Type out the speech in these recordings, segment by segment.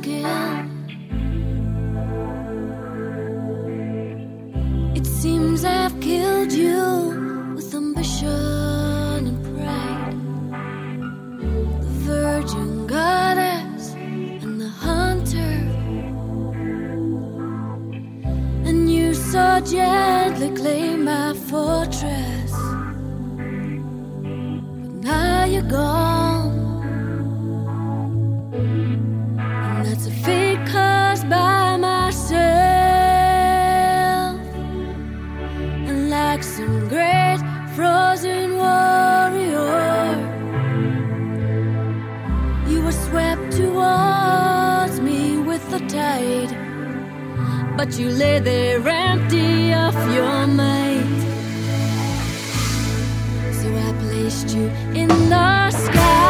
skin. It seems I've killed you with ambition and pride. The virgin goddess and the hunter, and you so gently claim my fortress, but now you're gone. And that's a fate caused by myself. And like some great frozen warrior, you were swept towards me with the tide, but you lay there empty of your might. So I placed you in the sky.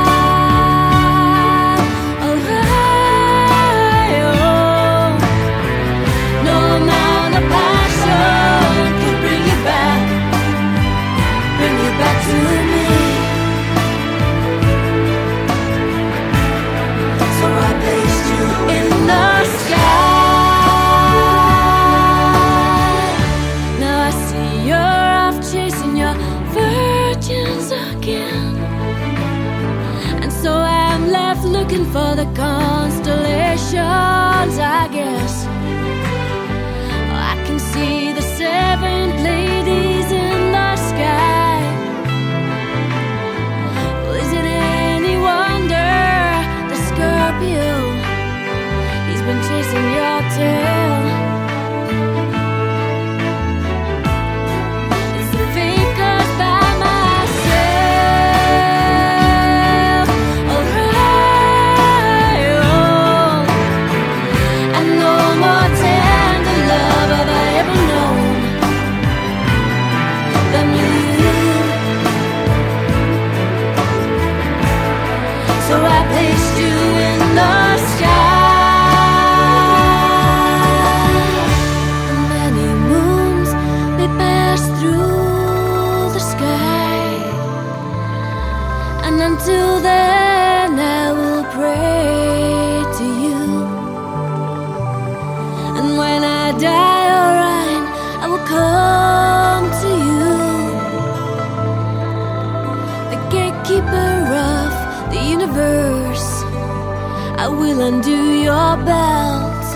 Looking for the constellations, I guess. I can see the seven ladies in the sky. Well, is it any wonder the Scorpio, he's been chasing your tail? So I placed you in the sky. Many moons, they pass through the sky, and until then I will pray to you. And when I die, Orion, I will come to you, the gatekeeper of the universe. I will undo your belt